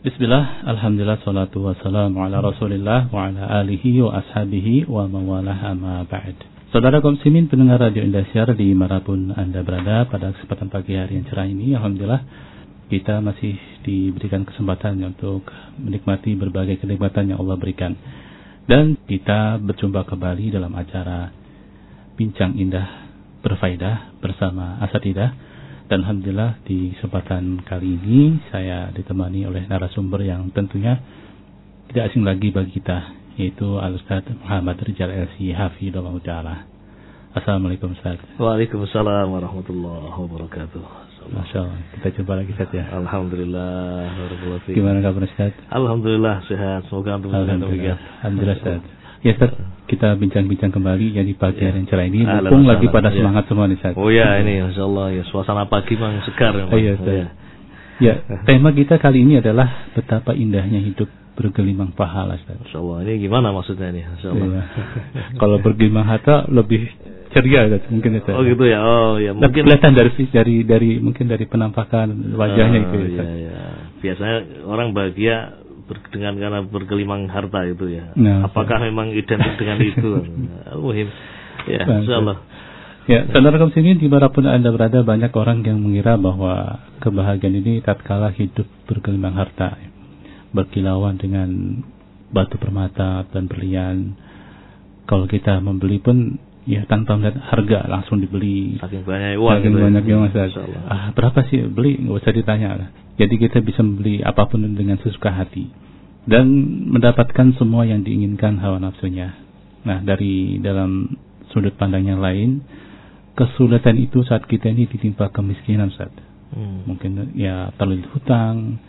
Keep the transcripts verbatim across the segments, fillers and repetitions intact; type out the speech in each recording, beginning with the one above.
Bismillah, alhamdulillah, salatu wassalamu ala rasulillah wa ala alihi wa ashabihi wa mawalah amma ba'd. Saudara kaum muslimin pendengar Radio Indosiar di manapun Anda berada, pada kesempatan pagi hari yang cerah ini, alhamdulillah kita masih diberikan kesempatan untuk menikmati berbagai kenikmatan yang Allah berikan. Dan kita berjumpa kembali dalam acara Bincang Indah Berfaedah bersama Asatidah. Dan alhamdulillah di kesempatan kali ini saya ditemani oleh narasumber yang tentunya tidak asing lagi bagi kita, yaitu Al-Ustaz Muhammad Rijal L C Hafidhullah Ta'ala. Assalamualaikum Ustaz. Waalaikumsalam warahmatullahi wabarakatuh. Masya Allah, kita jumpa lagi Ustaz ya. Alhamdulillah. Gimana kabar Ustaz? Alhamdulillah sehat, semoga antum sehat. Alhamdulillah. Alhamdulillah Ustaz. Ya Ustaz, kita bincang-bincang kembali ya di pagi hari yang cerah ini. Ah, mumpung lagi salam, pada ya. semangat semua nih Ustaz. Oh ya, ini Masya Allah ya, suasana pagi memang segar ya. Oh, iya, Ustaz. Ya, tema kita kali ini adalah betapa indahnya hidup bergelimang pahala Ustaz. Masya Allah, ini gimana maksudnya ini? Masya Allah. Iya. Kalau bergelimang harta lebih ceria Ustaz, mungkin Ustaz. Oh gitu ya. Oh ya, mungkin kelihatan dari dari dari mungkin dari penampakan wajahnya oh, itu Ustaz. Iya, iya. Biasanya orang bahagia dengan karena bergelimang harta itu ya. Nah, apakah so. memang identik dengan itu? Muhim. Ya, insyaallah. Ya, saudara kaum muslimin dimanapun Anda berada, banyak orang yang mengira bahwa kebahagiaan ini tatkala hidup bergelimang harta, berkilauan dengan batu permata dan berlian. Kalau kita membeli pun ya tanpa melihat harga langsung dibeli. Saking banyak uang. Saking gitu banyak ya. Mas. Ah, berapa sih beli? Enggak usah ditanya lah. Jadi kita bisa membeli apapun dengan sesuka hati dan mendapatkan semua yang diinginkan hawa nafsunya. Nah, dari dalam sudut pandang yang lain, kesulitan itu saat kita ini ditimpa kemiskinan, Ustaz. Hmm. Mungkin ya terlilit hutang,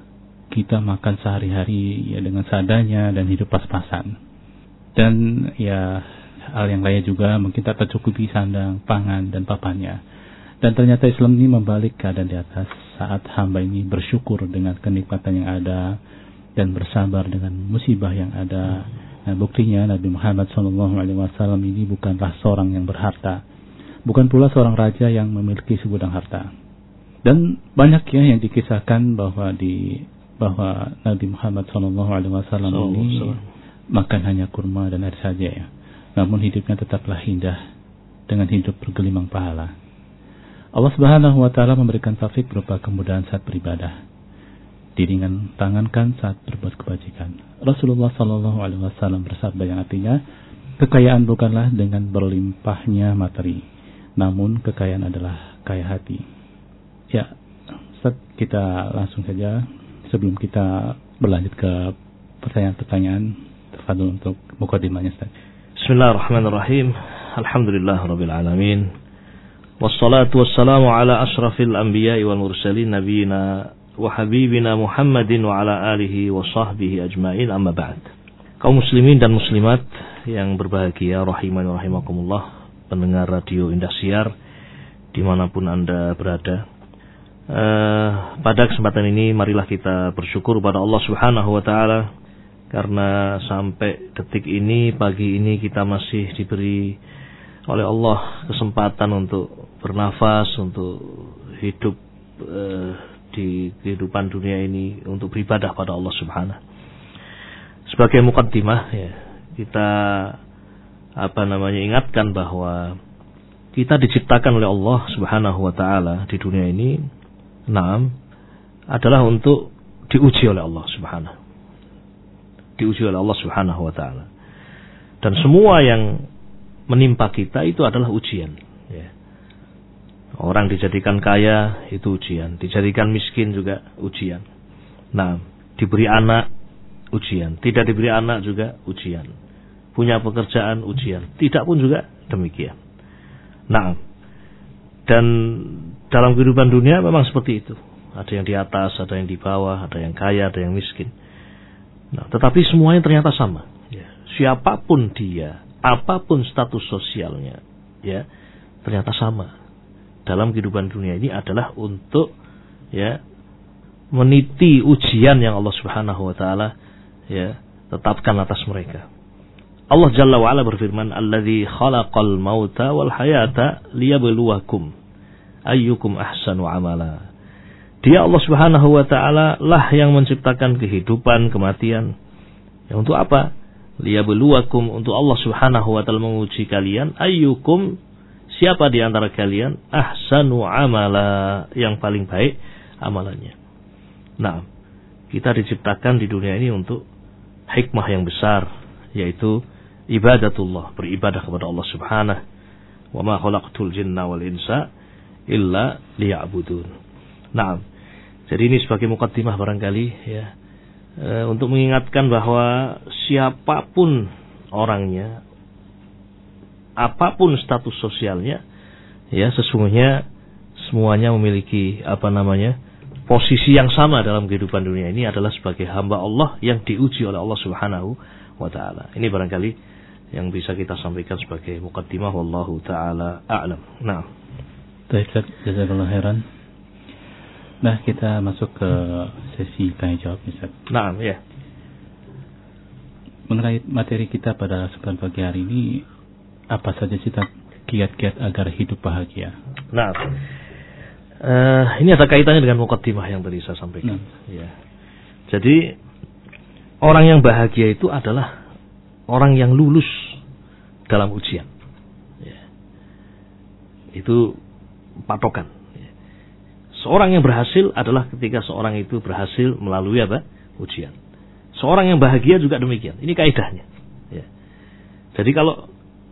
kita makan sehari-hari ya dengan seadanya dan hidup pas-pasan. Dan ya hal yang lain juga mungkin tak tercukupi sandang, pangan dan papannya. Dan ternyata Islam ini membalik keadaan di atas saat hamba ini bersyukur dengan kenikmatan yang ada dan bersabar dengan musibah yang ada. Nah, buktinya Nabi Muhammad shallallahu alaihi wasallam ini bukanlah seorang yang berharta, bukan pula seorang raja yang memiliki segudang harta. Dan banyak ya yang dikisahkan bahwa di bahwa Nabi Muhammad shallallahu alaihi wasallam ini so, so. makan hanya kurma dan air saja ya. Namun hidupnya tetaplah indah dengan hidup bergelimang pahala. Allah Subhanahu wa taala memberikan taufik berupa kemudahan saat beribadah, diringan tangankan saat berbuat kebajikan. Rasulullah sallallahu alaihi wasallam bersabda yang artinya, kekayaan bukanlah dengan berlimpahnya materi, namun kekayaan adalah kaya hati. Ya, Ustaz, kita langsung saja sebelum kita berlanjut ke pertanyaan-pertanyaan, tafadhol untuk mukadimahnya Ustaz. Bismillahirrahmanirrahim. Alhamdulillahirabbil alamin. Wassalatu wassalamu ala ashrafil anbiya'i wal mursalin nabiyina wa habibina Muhammadin wa ala alihi wa sahbihi ajma'in, amma ba'd. Kaum muslimin dan muslimat yang berbahagia, rahimani wa rahimakumullah, pendengar Radio Indosiar dimanapun Anda berada. Uh, pada kesempatan ini marilah kita bersyukur pada Allah Subhanahu wa taala karena sampai detik ini, pagi ini kita masih diberi oleh Allah kesempatan untuk bernafas, untuk hidup uh, di kehidupan dunia ini, untuk beribadah pada Allah Subhanahu. Sebagai mukaddimah ya, kita apa namanya ingatkan bahwa kita diciptakan oleh Allah Subhanahu wa taala di dunia ini, naam, adalah untuk diuji oleh Allah Subhanahu. Diuji oleh Allah Subhanahu wa taala. Dan semua yang menimpa kita itu adalah ujian ya. Orang dijadikan kaya itu ujian, dijadikan miskin juga ujian. Nah, diberi anak ujian, tidak diberi anak juga ujian. Punya pekerjaan ujian, tidak pun juga demikian. Nah, dan dalam kehidupan dunia memang seperti itu. Ada yang di atas, ada yang di bawah, ada yang kaya, ada yang miskin. Nah, tetapi semuanya ternyata sama ya. Siapapun dia, apapun status sosialnya ya, ternyata sama. Dalam kehidupan dunia ini adalah untuk ya meniti ujian yang Allah Subhanahu wa taala ya tetapkan atas mereka. Allah Jalla wa Ala berfirman, "Alladzi khalaqal mauta wal hayata liyabluwakum ayyukum ahsanu amala." Dia Allah Subhanahu wa taala lah yang menciptakan kehidupan, kematian. Ya, untuk apa? Liyabluwakum, untuk Allah Subhanahu wa taala menguji kalian, ayyukum, siapa di antara kalian ahsanu amala, yang paling baik amalannya. Nah, kita diciptakan di dunia ini untuk hikmah yang besar, yaitu ibadatullah, beribadah kepada Allah Subhanahu. Wa ma khalaqtul jinna wal insa illa liya'budun. Nah, jadi ini sebagai mukaddimah barangkali ya, e, untuk mengingatkan bahwa siapapun orangnya, apapun status sosialnya, ya sesungguhnya semuanya memiliki apa namanya posisi yang sama dalam kehidupan dunia ini, adalah sebagai hamba Allah yang diuji oleh Allah Subhanahu wa taala. Ini barangkali yang bisa kita sampaikan sebagai mukaddimah, wallahu taala a'lam. Nah, baik, jazakallahu khairan. Nah, kita masuk ke sesi tanya jawab, Ustaz. Nah, ya. Mengenai materi kita pada kesempatan pagi hari ini, apa saja sih kiat-kiat agar hidup bahagia? Nah, uh, ini ada kaitannya dengan mukaddimah yang tadi saya sampaikan. Nah. Ya. Jadi orang yang bahagia itu adalah orang yang lulus dalam ujian. Ya. Itu patokan. Seorang yang berhasil adalah ketika seorang itu berhasil melalui apa? Ujian. Seorang yang bahagia juga demikian. Ini kaidahnya. Ya. Jadi kalau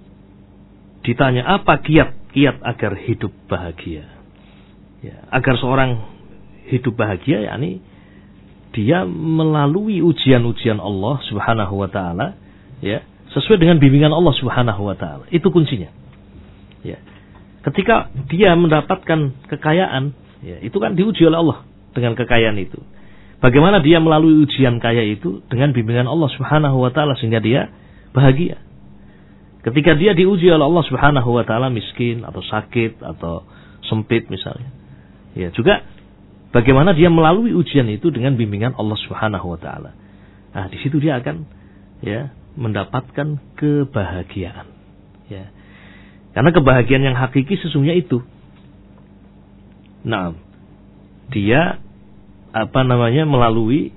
ditanya apa kiat-kiat agar hidup bahagia, ya, agar seorang hidup bahagia, yakni dia melalui ujian-ujian Allah Subhanahu wa taala, ya, sesuai dengan bimbingan Allah Subhanahu wa taala. Itu kuncinya. Ya. Ketika dia mendapatkan kekayaan, ya, itu kan diuji oleh Allah dengan kekayaan itu. Bagaimana dia melalui ujian kaya itu dengan bimbingan Allah Subhanahu wa taala sehingga dia bahagia. Ketika dia diuji oleh Allah Subhanahu wa taala miskin atau sakit atau sempit misalnya. Ya, juga bagaimana dia melalui ujian itu dengan bimbingan Allah Subhanahu wa taala. Nah, di situ dia akan ya mendapatkan kebahagiaan. Ya. Karena kebahagiaan yang hakiki sesungguhnya itu. Nah, dia apa namanya melalui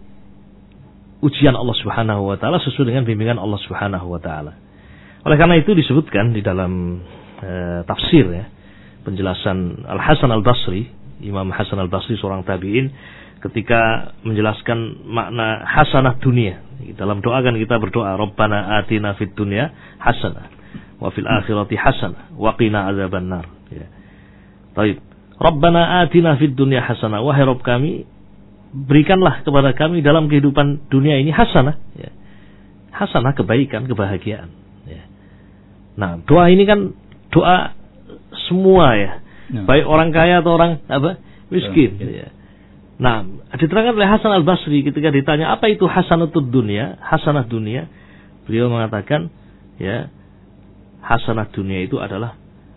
ujian Allah Subhanahu wa taala sesuai dengan bimbingan Allah Subhanahu wa taala. Oleh karena itu disebutkan di dalam e, tafsir ya, penjelasan Al-Hasan Al-Basri, Imam Hasan Al-Basri seorang tabi'in, ketika menjelaskan makna hasanah dunia. Dalam doa kan kita berdoa, Rabbana atina fid dunya hasanah wa fil akhirati hasanah wa qina adzabannar. Ya. Baik. Rabbana atina fid dunya hasanah, wahai Rabb kami, berikanlah kepada kami dalam kehidupan dunia ini hasanah, ya. Hasanah, kebaikan, kebahagiaan, ya. Nah, doa ini kan doa semua ya, no. Baik orang kaya atau orang apa miskin, no. Ya. Nah, diterangkan oleh Hasan Al-Basri ketika ditanya apa itu hasanatud dunia, hasanah dunia, beliau mengatakan, ya, hasanah dunia itu adalah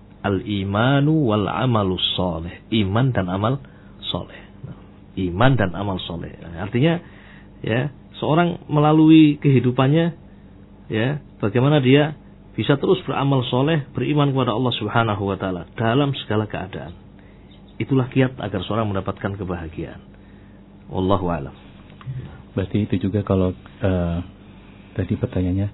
al-imanu wal amalus soleh, iman dan amal soleh. Iman dan amal soleh. Artinya, ya, seorang melalui kehidupannya, ya, bagaimana dia bisa terus beramal soleh, beriman kepada Allah Subhanahu wa taala dalam segala keadaan. Itulah kiat agar seorang mendapatkan kebahagiaan. Wallahu a'lam. Berarti itu juga kalau uh, tadi pertanyaannya,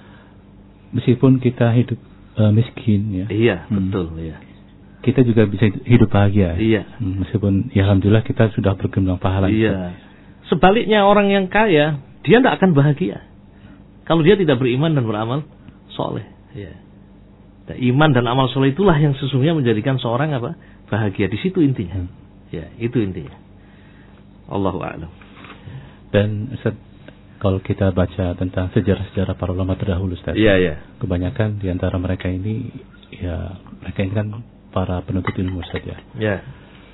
meskipun kita hidup uh, miskin, ya. Iya, hmm. betul, ya. Kita juga bisa hidup bahagia. Iya. Meskipun ya alhamdulillah kita sudah bergembang pahala. Iya. Sebaliknya orang yang kaya, dia tidak akan bahagia kalau dia tidak beriman dan beramal soleh. Iya. Nah, iman dan amal soleh itulah yang sesungguhnya menjadikan seorang apa? Bahagia. Di situ intinya. Hmm. Ya, itu intinya. Allahu a'lam. Dan Ustaz, kalau kita baca tentang sejarah-sejarah para ulama terdahulu, Ustaz. Iya, iya. Kebanyakan di antara mereka ini, ya mereka ini kan para penuntut ilmu saja. Ya.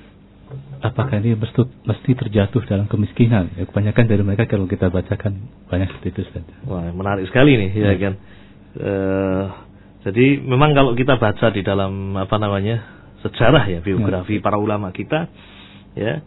Apakah ini mesti, mesti terjatuh dalam kemiskinan? Ya, kebanyakan dari mereka kalau kita bacakan banyak seperti itu, Ustaz. Wah, menarik sekali nih, ya, ya kan. Uh, jadi memang kalau kita baca di dalam apa namanya sejarah ya, biografi ya. Para ulama kita, ya,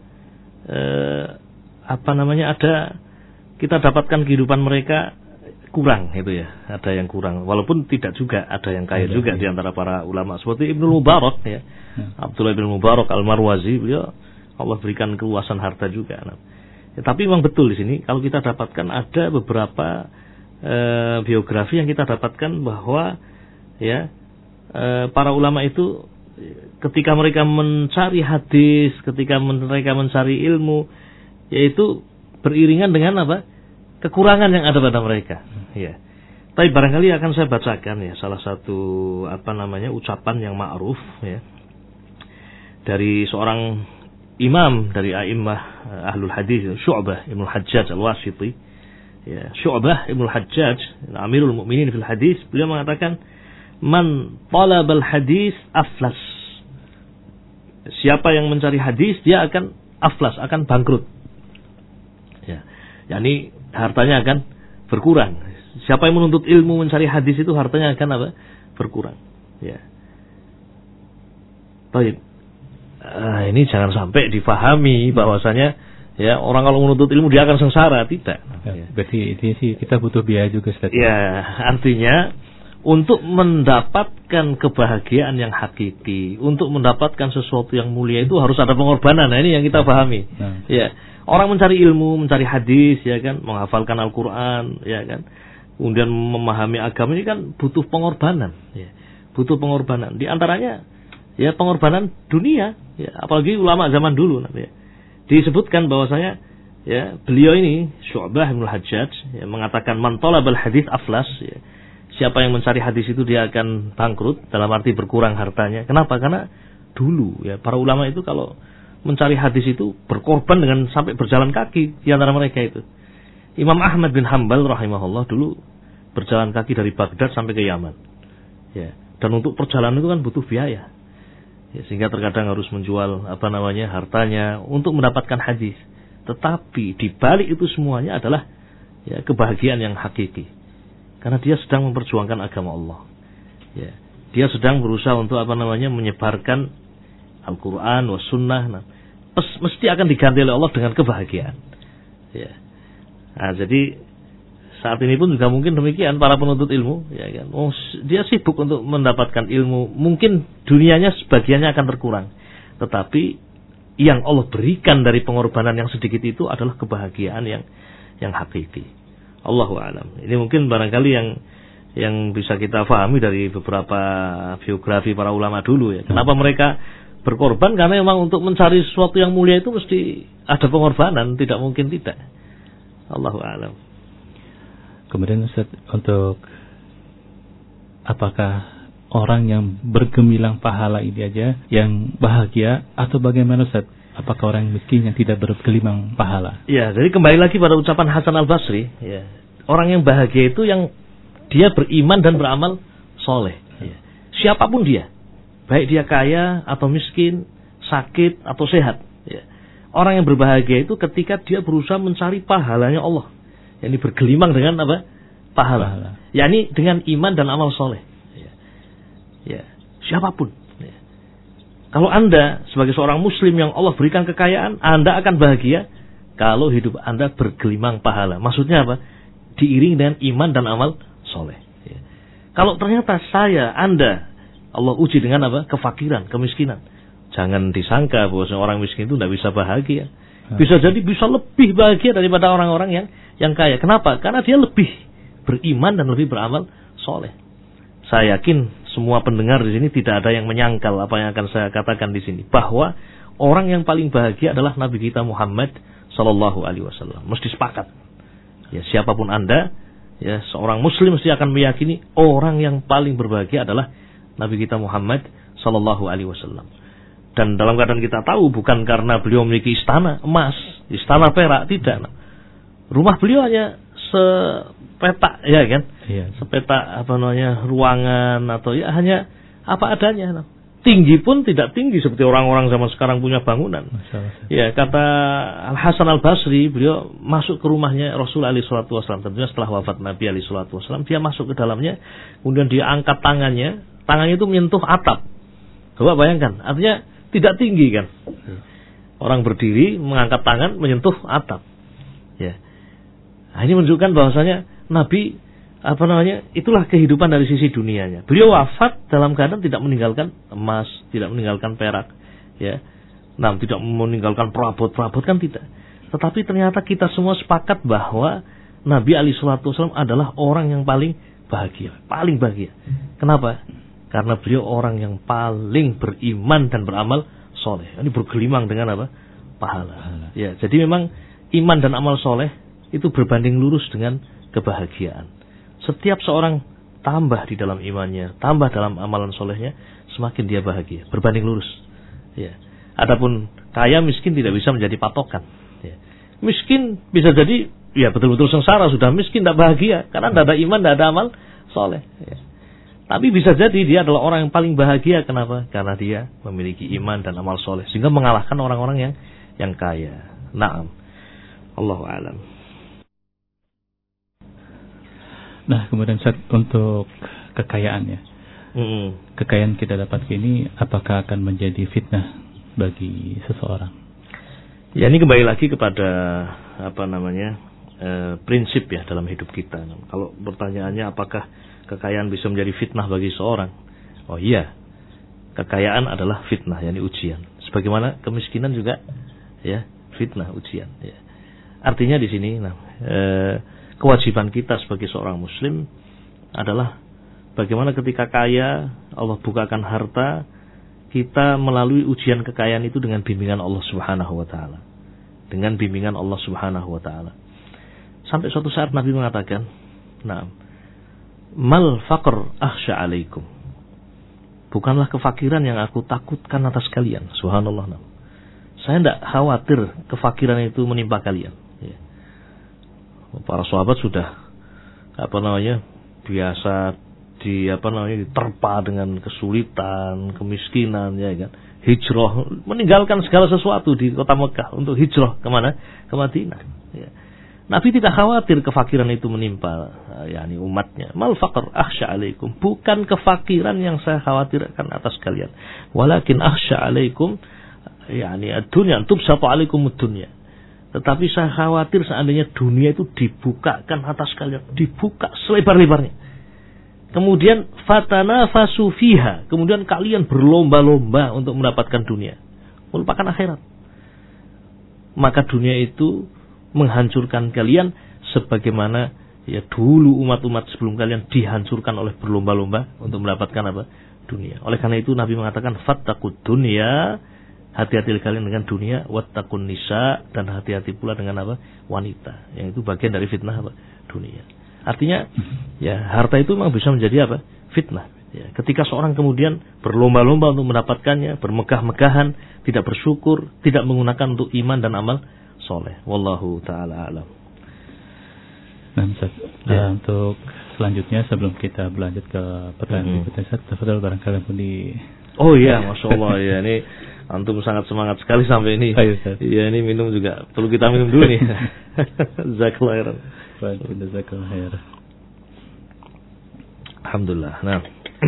uh, apa namanya ada kita dapatkan kehidupan mereka kurang itu ya, ada yang kurang. Walaupun tidak juga, ada yang kaya juga ya. Di antara para ulama seperti Ibnu Mubarak ya, ya. Abdullah bin Mubarak Al-Marwazi, beliau Allah berikan keluasan harta juga. Nah, ya, tapi memang betul di sini kalau kita dapatkan ada beberapa eh, biografi yang kita dapatkan bahwa ya eh, para ulama itu ketika mereka mencari hadis, ketika mereka mencari ilmu, yaitu beriringan dengan apa? Kekurangan yang ada pada mereka. Ya. Tapi barangkali akan saya bacakan ya salah satu apa namanya ucapan yang ma'ruf ya dari seorang imam dari a'immah ahlul hadis, Syu'bah Ibnu Hajjaj Al-Wasiti. Ya, Syu'bah Ibnu Hajjaj, Amirul Mukminin fil hadis, beliau mengatakan, "Man talabal hadis aflas." Siapa yang mencari hadis dia akan aflas, akan bangkrut. Ya. Yani hartanya akan berkurang. Siapa yang menuntut ilmu mencari hadis itu hartanya akan apa? Berkurang. Ya. Baik. Uh, ini jangan sampai difahami bahwasanya ya orang kalau menuntut ilmu dia akan sengsara, tidak. Ya, berarti ini sih kita butuh biaya juga, Ustaz. Ya, artinya untuk mendapatkan kebahagiaan yang hakiki, untuk mendapatkan sesuatu yang mulia itu harus ada pengorbanan. Nah, ini yang kita pahami. Nah. Ya, orang mencari ilmu, mencari hadis, ya kan, menghafalkan Al-Quran, ya kan, kemudian memahami agama ini kan butuh pengorbanan. Ya, butuh pengorbanan. Di antaranya ya pengorbanan dunia. Ya, apalagi ulama zaman dulu. Ya. Disebutkan bahwasanya ya beliau ini Syu'bah Ibnu Hajjaj ya, mengatakan man talabal hadis aflas. Ya. Siapa yang mencari hadis itu dia akan bangkrut, dalam arti berkurang hartanya. Kenapa? Karena dulu ya para ulama itu kalau mencari hadis itu berkorban dengan sampai berjalan kaki di antara mereka itu. Imam Ahmad bin Hanbal rahimahullah dulu berjalan kaki dari Baghdad sampai ke Yaman. Ya, dan untuk perjalanan itu kan butuh biaya. Ya, sehingga terkadang harus menjual apa namanya hartanya untuk mendapatkan hadis. Tetapi di balik itu semuanya adalah ya kebahagiaan yang hakiki. Karena dia sedang memperjuangkan agama Allah. Ya, dia sedang berusaha untuk apa namanya menyebarkan Al-Quran was sunnah. Nah, mesti akan diganti oleh Allah dengan kebahagiaan. Ya. Nah, jadi saat ini pun juga mungkin demikian para penuntut ilmu, ya kan. Oh, dia sibuk untuk mendapatkan ilmu, mungkin dunianya sebagiannya akan berkurang, tetapi yang Allah berikan dari pengorbanan yang sedikit itu adalah kebahagiaan yang yang hakiki. Allahu a'lam. Ini mungkin barangkali yang yang bisa kita pahami dari beberapa biografi para ulama dulu ya. Kenapa mereka berkorban? Karena memang untuk mencari sesuatu yang mulia itu mesti ada pengorbanan, tidak mungkin tidak. Allahu a'lam. Kemudian Ustaz, untuk apakah orang yang bergemilang pahala ini aja yang bahagia atau bagaimana Ustaz? Apakah orang miskin yang tidak bergelimang pahala? Ya, jadi kembali lagi pada ucapan Hasan Al-Basri, ya. Orang yang bahagia itu yang dia beriman dan beramal soleh. Ya. Siapapun dia, baik dia kaya atau miskin, sakit atau sehat. Ya. Orang yang berbahagia itu ketika dia berusaha mencari pahalanya Allah. Yang bergelimang dengan apa? Pahala. Pahala. yakni dengan iman dan amal soleh. Ya. Ya. Siapapun. Ya. Kalau Anda sebagai seorang muslim yang Allah berikan kekayaan, Anda akan bahagia kalau hidup Anda bergelimang pahala. Maksudnya apa? Diiring dengan iman dan amal soleh. Ya. Kalau ternyata saya, Anda, Allah uji dengan apa? Kefakiran, kemiskinan. Jangan disangka bahwa orang miskin itu tidak bisa bahagia. Bisa jadi bisa lebih bahagia daripada orang-orang yang yang kaya. Kenapa? Karena dia lebih beriman dan lebih beramal soleh. Saya yakin semua pendengar di sini tidak ada yang menyangkal apa yang akan saya katakan di sini, bahwa orang yang paling bahagia adalah Nabi kita Muhammad Sallallahu Alaihi Wasallam. Mesti sepakat. Ya, siapapun Anda, ya seorang Muslim mesti akan meyakini orang yang paling berbahagia adalah Nabi kita Muhammad Sallallahu Alaihi Wasallam. Dan dalam keadaan kita tahu bukan karena beliau memiliki istana emas, istana perak, tidak. Rumah beliau hanya sepetak, ya kan? Iya. Sepetak apa namanya ruangan atau ya hanya apa adanya. Tinggi pun tidak tinggi seperti orang-orang zaman sekarang punya bangunan. Masalah. Ya, kata Al Hasan Al Basri, beliau masuk ke rumahnya Rasul alaihi salatu wasallam. Tentunya setelah wafat Nabi alaihi salatu wasallam, dia masuk ke dalamnya, kemudian dia angkat tangannya, tangannya itu menyentuh atap. Coba bayangkan, artinya tidak tinggi kan. Orang berdiri mengangkat tangan menyentuh atap. Ya. Nah, ini menunjukkan bahwasanya Nabi apa namanya? Itulah kehidupan dari sisi dunianya. Beliau wafat dalam keadaan tidak meninggalkan emas, tidak meninggalkan perak, ya. Nah, tidak meninggalkan perabot-perabot kan tidak. Tetapi ternyata kita semua sepakat bahwa Nabi alaihi salatu wasallam adalah orang yang paling bahagia, paling bahagia. Kenapa? Karena beliau orang yang paling beriman dan beramal soleh. Ini bergelimang dengan apa? Pahala. Pahala. Ya, jadi memang iman dan amal soleh itu berbanding lurus dengan kebahagiaan. Setiap seorang tambah di dalam imannya, tambah dalam amalan solehnya, semakin dia bahagia. Berbanding lurus. Ya. Adapun kaya miskin tidak bisa menjadi patokan. Ya. Miskin bisa jadi ya betul-betul sengsara, sudah miskin tidak bahagia karena tidak ada iman, tidak ada amal soleh. Ya. Tapi bisa jadi dia adalah orang yang paling bahagia. Kenapa? Karena dia memiliki iman dan amal soleh, sehingga mengalahkan orang-orang yang yang kaya. Naam. Allahu a'lam. Nah, kemudian Ustaz, untuk kekayaan ya. Mm-hmm. Kekayaan kita dapat ini apakah akan menjadi fitnah bagi seseorang? Ya, ini kembali lagi kepada apa namanya e, prinsip ya dalam hidup kita. Kalau pertanyaannya apakah kekayaan bisa menjadi fitnah bagi seorang? Oh iya, kekayaan adalah fitnah, yakni ujian. Sebagaimana kemiskinan juga ya fitnah, ujian. Ya. Artinya di sini, nah, e, kewajiban kita sebagai seorang Muslim adalah bagaimana ketika kaya, Allah bukakan harta, kita melalui ujian kekayaan itu dengan bimbingan Allah Subhanahu wa taala. Dengan bimbingan Allah Subhanahu wa taala. Sampai suatu saat Nabi mengatakan, "Na'am. Mal faqr akhsha alaikum." Bukanlah kefakiran yang aku takutkan atas kalian. Subhanallah. Nah. Saya tidak khawatir kefakiran itu menimpa kalian. Ya. Para sahabat sudah apa namanya biasa di apa namanya diterpa dengan kesulitan, kemiskinan, ya kan. Hijrah, meninggalkan segala sesuatu di kota Mekah untuk hijrah kemana? Ke Madinah. Ya. Nabi tidak khawatir kefakiran itu menimpa yakni umatnya. Mal faqr akhsha alaikum. Bukan kefakiran yang saya khawatirkan atas kalian. Walakin akhsha alaikum yakni ad-dunya, tubsatu alaikum ad-dunya. Tetapi saya khawatir seandainya dunia itu dibukakan atas kalian, dibuka selebar-lebarnya. Kemudian fatanafasu fiha, kemudian kalian berlomba-lomba untuk mendapatkan dunia, melupakan akhirat. Maka dunia itu menghancurkan kalian sebagaimana ya dulu umat-umat sebelum kalian dihancurkan oleh berlomba-lomba untuk mendapatkan apa? Dunia. Oleh karena itu Nabi mengatakan fattaqud dunya, hati-hati kalian dengan dunia, wattaqun nisa, dan hati-hati pula dengan apa? Wanita. Yang itu bagian dari fitnah apa? Dunia. Artinya ya harta itu memang bisa menjadi apa? Fitnah. Ya, ketika seorang kemudian berlomba-lomba untuk mendapatkannya, bermegah-megahan, tidak bersyukur, tidak menggunakan untuk iman dan amal soleh. Wallahu ta'ala alam. Nah, Ustaz, ya. uh, untuk selanjutnya sebelum kita berlanjut ke pertanyaan berikutnya, Ustaz, tafadhol barangkali pun di. Oh iya, masya Allah ya, ini antum sangat semangat sekali sampai ini. Ayo, Ustaz. Ya, ini minum juga perlu kita minum dulu nih. Jazakallahu khairan. Jazakallahu khairan. Alhamdulillah. Nah,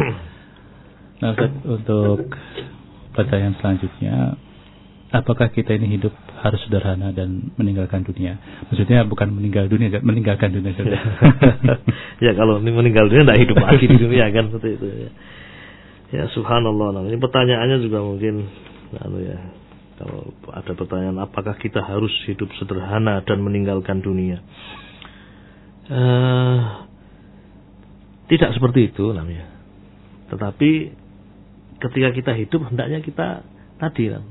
nah Ustaz, untuk pertanyaan selanjutnya, apakah kita ini hidup harus sederhana dan meninggalkan dunia? Maksudnya bukan meninggal dunia, meninggalkan dunia saja. Ya kalau meninggal dunia tidak hidup lagi di dunia kan seperti itu. Ya, ya subhanallah. Nah, ini pertanyaannya juga mungkin, anu ya, kalau ada pertanyaan apakah kita harus hidup sederhana dan meninggalkan dunia? Uh, tidak seperti itu namanya. Tetapi ketika kita hidup hendaknya kita tadi kan,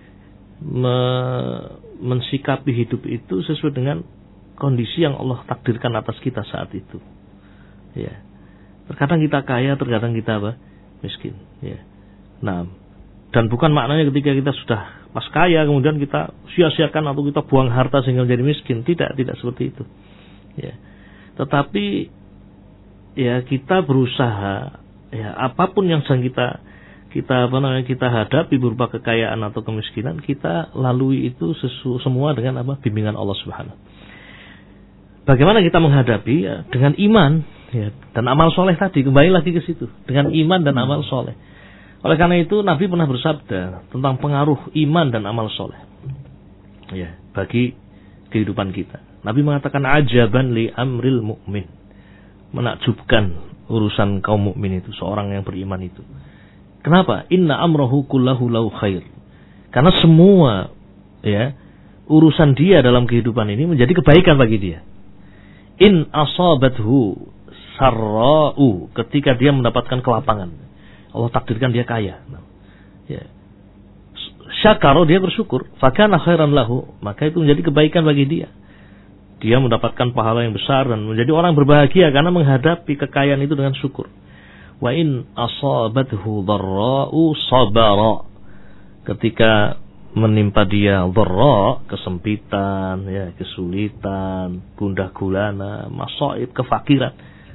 Me- mensikapi hidup itu sesuai dengan kondisi yang Allah takdirkan atas kita saat itu. Ya. Terkadang kita kaya, terkadang kita apa? Miskin. Ya. Nah, dan bukan maknanya ketika kita sudah pas kaya kemudian kita sia-siakan atau kita buang harta sehingga menjadi miskin. Tidak, tidak seperti itu. Ya. Tetapi ya kita berusaha ya apapun yang sedang kita kita apa namanya kita hadapi berupa kekayaan atau kemiskinan, kita lalui itu sesu, semua dengan apa? Bimbingan Allah Subhanahu. Bagaimana kita menghadapi ya, dengan iman ya, dan amal soleh tadi, kembali lagi ke situ, dengan iman dan amal soleh. Oleh karena itu Nabi pernah bersabda tentang pengaruh iman dan amal soleh ya bagi kehidupan kita. Nabi mengatakan ajaban li amril mu'min, menakjubkan urusan kaum mukmin itu, seorang yang beriman itu. Kenapa? Inna amrahu kullahu lahu khair. Karena semua ya urusan dia dalam kehidupan ini menjadi kebaikan bagi dia. In asabathu sarra'u, ketika dia mendapatkan kelapangan, Allah takdirkan dia kaya. Ya. Syakaro, dia bersyukur, fakana khairan lahu, maka itu menjadi kebaikan bagi dia. Dia mendapatkan pahala yang besar dan menjadi orang berbahagia karena menghadapi kekayaan itu dengan syukur. Wa in asabathu dharra'u sabara, ketika menimpa dia dharra, kesempitan, ya, kesulitan, gundah gulana, masaib, kefakiran,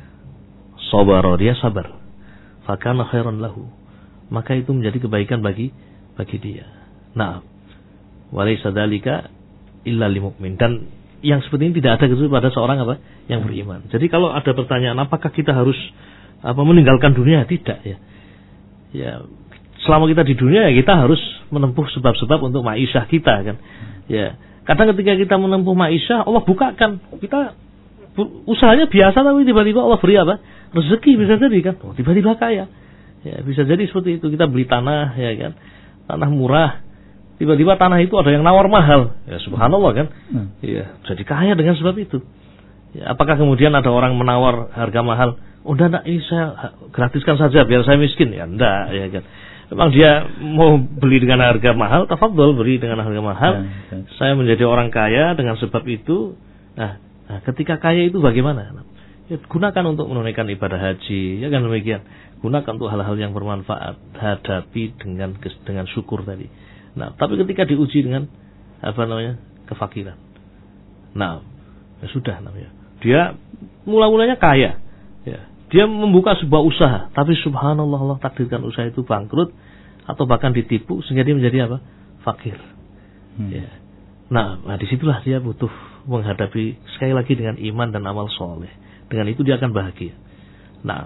sabara, dia sabar. Fakana khairan lahu, maka itu menjadi kebaikan bagi bagi dia. Nah, walaysa dzalika illa lil mu'min, dan yang seperti ini tidak ada kecuali pada seorang apa? Yang beriman. Jadi kalau ada pertanyaan apakah kita harus apa meninggalkan dunia? Tidak, ya. Ya, selama kita di dunia ya kita harus menempuh sebab-sebab untuk ma'isyah kita, kan. Ya. Kadang ketika kita menempuh ma'isyah, Allah bukakan. Kita usahanya biasa tapi tiba-tiba Allah beri apa? Rezeki, bisa jadi, kan. Oh, tiba-tiba kaya. Ya, bisa jadi seperti itu. Kita beli tanah, ya kan. Tanah murah. Tiba-tiba tanah itu ada yang nawar mahal. Ya subhanallah, kan. Iya, hmm. Jadi kaya dengan sebab itu. Ya, apakah kemudian ada orang menawar harga mahal? Oh, enggak, ini saya gratiskan saja biar saya miskin. Ya enggak, ya kan. Memang dia mau beli dengan harga mahal, tafadhol beli dengan harga mahal. Ya, ya. Saya menjadi orang kaya dengan sebab itu. Nah, nah ketika kaya itu bagaimana? Ya, gunakan untuk menunaikan ibadah haji, ya kan demikian. Gunakan untuk hal-hal yang bermanfaat. Hadapi dengan dengan syukur tadi. Nah, tapi ketika diuji dengan apa namanya kefakiran, nah, ya sudah namanya. Dia mula-mulanya kaya, ya. Dia membuka sebuah usaha, tapi subhanallah Allah takdirkan usaha itu bangkrut atau bahkan ditipu sehingga dia menjadi apa? Fakir. Hmm. Ya. Nah, nah disitulah dia butuh menghadapi sekali lagi dengan iman dan amal soleh. Dengan itu dia akan bahagia. Nah,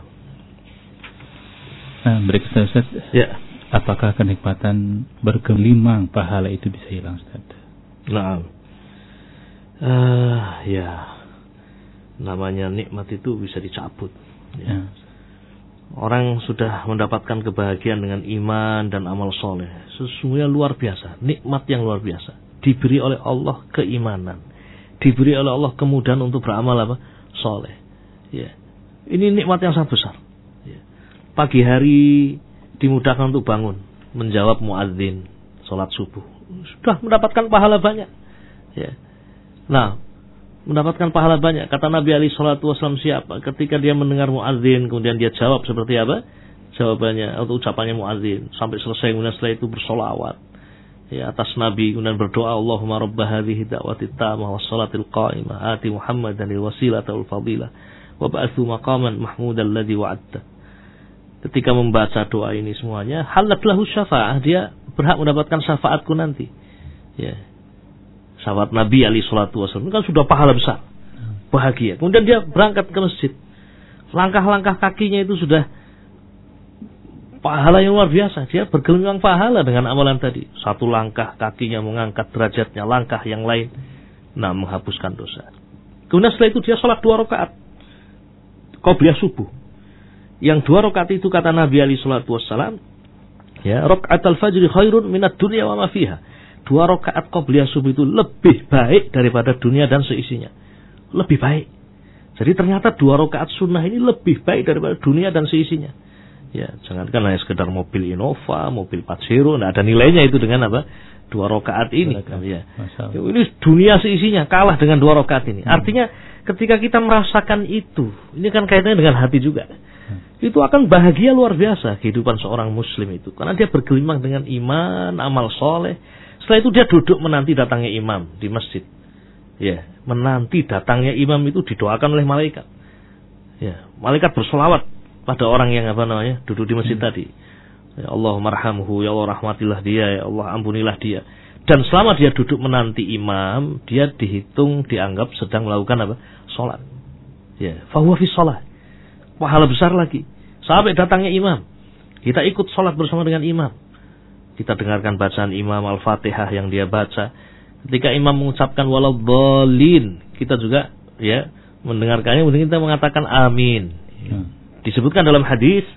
nah berikutnya Ustaz. Ya. Apakah kenikmatan bergelimang pahala itu bisa hilang, Ustaz? Nah, uh, ya, namanya nikmat itu bisa dicabut. Ya. Ya. Orang sudah mendapatkan kebahagiaan dengan iman dan amal soleh, sesungguhnya luar biasa, nikmat yang luar biasa. Diberi oleh Allah keimanan, diberi oleh Allah kemudahan untuk beramal apa? Soleh. Ya. Ini nikmat yang sangat besar. Ya. Pagi hari dimudahkan untuk bangun, menjawab muadzin, sholat subuh, sudah mendapatkan pahala banyak. Ya. Nah, mendapatkan pahala banyak. Kata Nabi alaihi salatu wasallam, siapa ketika dia mendengar muadzin kemudian dia jawab seperti apa? Jawabannya atau ucapannya muadzin sampai selesai, kemudian setelah itu bersolawat ya atas Nabi, kemudian berdoa, Allahumma rabb hadhihi da'wati tammah was salatil qa'imah ati Muhammadan lil wasilata wal fadilah wa ba'athu maqaman mahmudan alladhi wa'adta. Ketika membaca doa ini semuanya, halat lahu syafa'ah, dia berhak mendapatkan syafaatku nanti. Ya. Syafaat Nabi alaihi salatu wasallam kan sudah pahala besar. Bahagia. Kemudian dia berangkat ke masjid. Langkah-langkah kakinya itu sudah pahala yang luar biasa. Dia bergelimang pahala dengan amalan tadi. Satu langkah kakinya mengangkat derajatnya, langkah yang lain nah menghapuskan dosa. Kemudian setelah itu dia sholat dua rakaat qobliyah subuh. Yang dua rakaat itu kata Nabi alaihi salatu wassalam, ya, rakaatul fajri khairun minad dunya wa ma fiha. Dua rakaat qobliyah subuh itu lebih baik daripada dunia dan seisinya. Lebih baik. Jadi ternyata dua rakaat sunnah ini lebih baik daripada dunia dan seisinya. Ya, jangankan hanya sekedar mobil Innova, mobil Pajero, enggak ada nilainya itu dengan apa? Dua rakaat ini. Ya. Ini dunia seisinya kalah dengan dua rakaat ini. Hmm. Artinya ketika kita merasakan itu, ini kan kaitannya dengan hati juga. Itu akan bahagia luar biasa kehidupan seorang muslim itu. Karena dia bergelimang dengan iman, amal soleh. Setelah itu dia duduk menanti datangnya imam di masjid. Ya, menanti datangnya imam itu didoakan oleh malaikat. Ya, malaikat bersolawat pada orang yang apa namanya duduk di masjid hmm. tadi. Ya Allah marhamhu, ya Allah rahmatilah dia, ya Allah ampunilah dia. Dan selama dia duduk menanti imam, dia dihitung dianggap sedang melakukan apa? Salat. Ya, fahuwa fi shalah. Pahala besar lagi. Sampai datangnya imam, kita ikut sholat bersama dengan imam. Kita dengarkan bacaan imam Al-Fatihah yang dia baca. Ketika imam mengucapkan waladhdallin, kita juga ya mendengarkannya, kemudian kita mengatakan amin. Hmm. Disebutkan dalam hadis,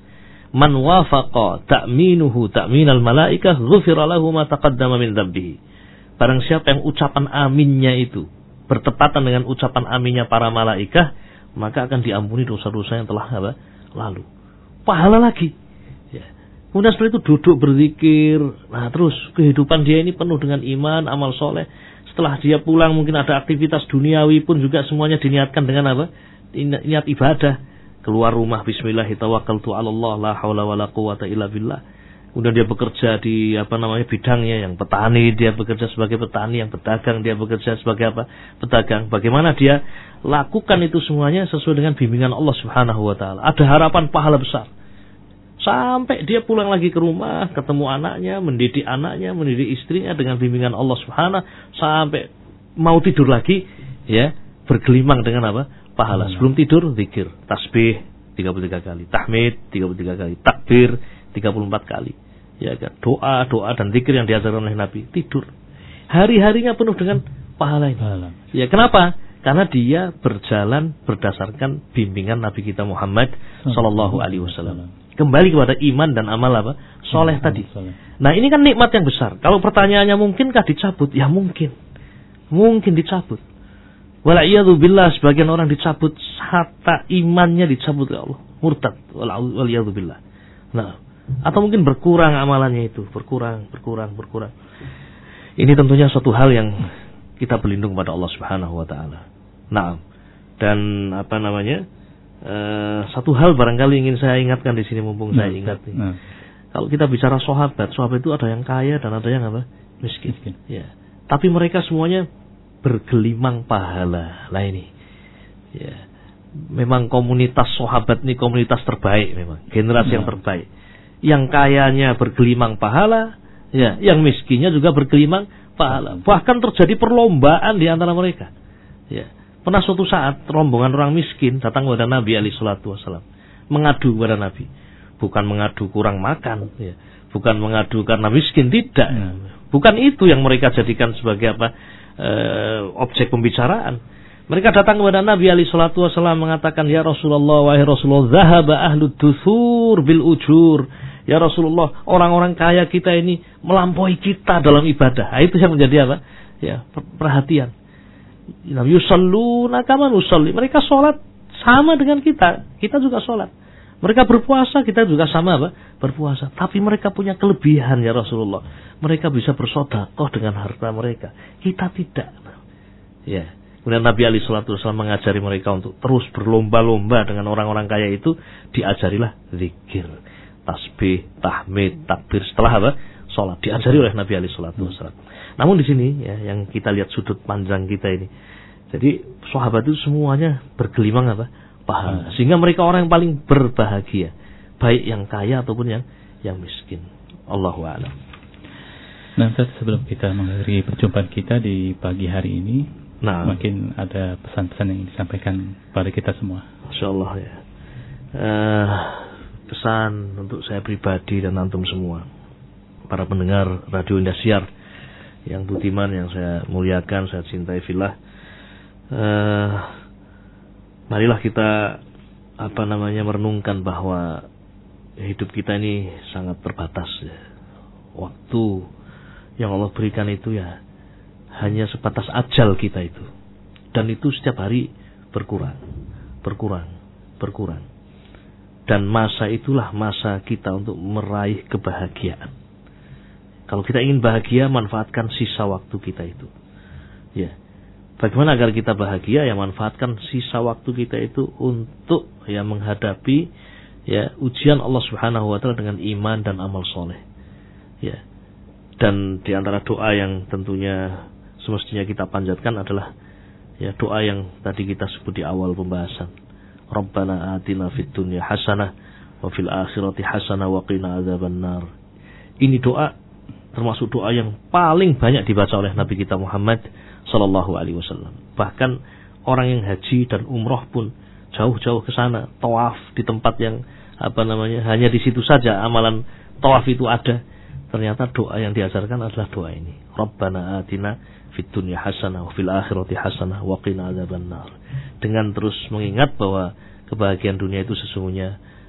man wafaqa ta'minuhu ta'minal malaikah ghufira lahu ma taqaddama min dzambihi. Barang siapa yang ucapan aminnya itu bertepatan dengan ucapan aminnya para malaikah, maka akan diampuni dosa-dosa yang telah apa? Lalu. Pahala lagi. Ya. Kemudian setelah itu duduk berzikir. Nah terus kehidupan dia ini penuh dengan iman, amal soleh. Setelah dia pulang mungkin ada aktivitas duniawi pun juga semuanya diniatkan dengan apa? Niat ibadah. Keluar rumah bismillah tawakkaltu 'ala Allah la haula wala quwata illa billah. Kemudian dia bekerja di apa namanya bidangnya, yang petani dia bekerja sebagai petani, yang pedagang dia bekerja sebagai apa? Pedagang. Bagaimana dia lakukan itu semuanya sesuai dengan bimbingan Allah Subhanahu wa taala. Ada harapan pahala besar. Sampai dia pulang lagi ke rumah, ketemu anaknya, mendidik anaknya, mendidik istrinya dengan bimbingan Allah Subhanahu, sampai mau tidur lagi ya, bergelimang dengan apa? Pahala. Sebelum tidur zikir, tasbih tiga puluh tiga kali, tahmid tiga puluh tiga kali, takbir tiga puluh empat kali. Ya kan, doa, doa dan zikir yang diajarkan oleh Nabi. Tidur. Hari-harinya penuh dengan pahala ini. Pahala. Ya, kenapa? Karena dia berjalan berdasarkan bimbingan Nabi kita Muhammad sallallahu alaihi wasallam. Kembali kepada iman dan amal apa? Soleh tadi. Nah, ini kan nikmat yang besar. Kalau pertanyaannya mungkinkah dicabut? Ya mungkin. Mungkin dicabut. Wala'iyadzu billah, sebagian orang dicabut hatta imannya dicabut oleh Allah. Murtad. Wala'iyadzu billah. Nah, atau mungkin berkurang amalannya itu, berkurang, berkurang, berkurang. Ini tentunya suatu hal yang kita berlindung pada Allah Subhanahu wa taala. Nah, dan apa namanya? Uh, satu hal barangkali ingin saya ingatkan di sini mumpung nah, saya ingat nih. Nah. Kalau kita bicara sahabat, sahabat itu ada yang kaya dan ada yang apa? Miskin. Miskin. Ya. Tapi mereka semuanya bergelimang pahala. Lah ini. Ya. Memang komunitas sahabat ini komunitas terbaik memang, generasi nah. yang terbaik. Yang kayanya bergelimang pahala, ya, yang miskinnya juga bergelimang pahala. Bahkan terjadi perlombaan di antara mereka. Ya. Pernah suatu saat rombongan orang miskin datang kepada Nabi alaihi salatu wasallam, mengadu kepada Nabi. Bukan mengadu kurang makan, ya. Bukan mengadu karena miskin, tidak. Ya. Bukan itu yang mereka jadikan sebagai apa? E, objek pembicaraan. Mereka datang kepada Nabi alaihi salatu wasallam mengatakan, "Ya Rasulullah, wahai Rasulullah, zahaba ahlud dusur bil ujur." Ya Rasulullah, orang-orang kaya kita ini melampaui kita dalam ibadah. Nah, itu yang menjadi apa? Ya, perhatian. Yusalluna kama nusalli. Mereka sholat sama dengan kita. Kita juga sholat. Mereka berpuasa, kita juga sama apa? Berpuasa. Tapi mereka punya kelebihan ya Rasulullah. Mereka bisa bersedekah dengan harta mereka. Kita tidak. Ya. Kemudian Nabi alaihi salatu wasallam mengajari mereka untuk terus berlomba-lomba dengan orang-orang kaya itu. Diajarilah zikir, tasbih, tahmid, takbir setelah apa? Salat. Diajari oleh Nabi alaihi salatu wasallam. Namun di sini ya, yang kita lihat sudut pandang kita ini. Jadi sahabat itu semuanya bergelimang apa? Pahala. Sehingga mereka orang yang paling berbahagia, baik yang kaya ataupun yang yang miskin. Allahu a'lam. Nah, sebelum kita mengakhiri perjumpaan kita di pagi hari ini, nah, mungkin ada pesan-pesan yang disampaikan pada kita semua. Insyaallah ya. Uh, pesan untuk saya pribadi dan antum semua, para pendengar Radio Indosiar yang budiman, yang saya muliakan, saya cintai fillah. Uh, marilah kita apa namanya merenungkan bahwa hidup kita ini sangat terbatas ya. Waktu yang Allah berikan itu ya hanya sebatas ajal kita itu. Dan itu setiap hari berkurang, berkurang, berkurang. Dan masa itulah masa kita untuk meraih kebahagiaan. Kalau kita ingin bahagia, manfaatkan sisa waktu kita itu. Ya. Bagaimana agar kita bahagia? Ya, manfaatkan sisa waktu kita itu untuk ya menghadapi ya ujian Allah Subhanahu wa taala dengan iman dan amal soleh. Ya. Dan di antara doa yang tentunya semestinya kita panjatkan adalah ya doa yang tadi kita sebut di awal pembahasan. Rabbana atina fid dunya hasanah wa fil akhirati hasanah wa qina adzabannar. Ini doa termasuk doa yang paling banyak dibaca oleh Nabi kita Muhammad sallallahu alaihi wasallam. Bahkan orang yang haji dan umroh pun jauh-jauh ke sana, tawaf di tempat yang apa namanya hanya di situ saja amalan tawaf itu ada. Ternyata doa yang diajarkan adalah doa ini. Rabbana atina fid dunya hasanah wa fil akhirati hasanah wa qina adzabannar. Dengan terus mengingat bahwa kebahagiaan dunia itu sesungguhnya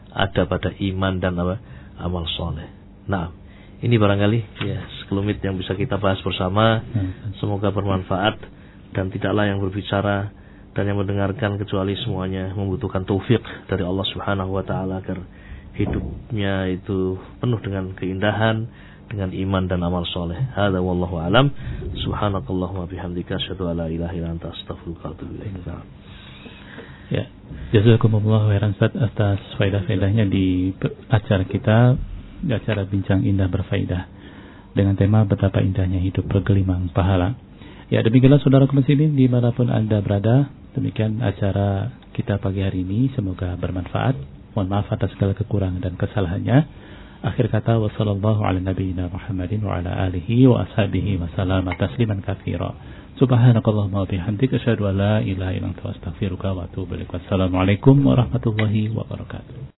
ada pada iman dan apa? Amal soleh. Nah, ini barangkali ya sekelumit yang bisa kita bahas bersama. Semoga bermanfaat dan tidaklah yang berbicara dan yang mendengarkan kecuali semuanya membutuhkan taufik dari Allah Subhanahu wa taala agar hidupnya itu penuh dengan keindahan, dengan iman dan amal soleh. Hadza wallahu alam. Subhanakallahumma bihamdika asyhadu an la ilaha illa anta astaghfiruka wa atubu ilaik. Ya, jazakumullah khairan Ustaz atas faedah-faedahnya di acara kita, di acara Bincang Indah Berfaedah dengan tema betapa indahnya hidup bergelimang pahala. Ya, demikianlah saudara muslimin dimanapun Anda berada, demikian acara kita pagi hari ini, semoga bermanfaat. Mohon maaf atas segala kekurangan dan kesalahannya. Akhir kata, wa sallallahu ala nabiyyina Muhammadin wa ala alihi wa ashabihi wa salama tasliman katsira. Subhanakallahumma wa bihamdika asyhadu an la ilaha illa anta astaghfiruka wa atubu ilaik. Wassalamualaikum warahmatullahi wabarakatuh.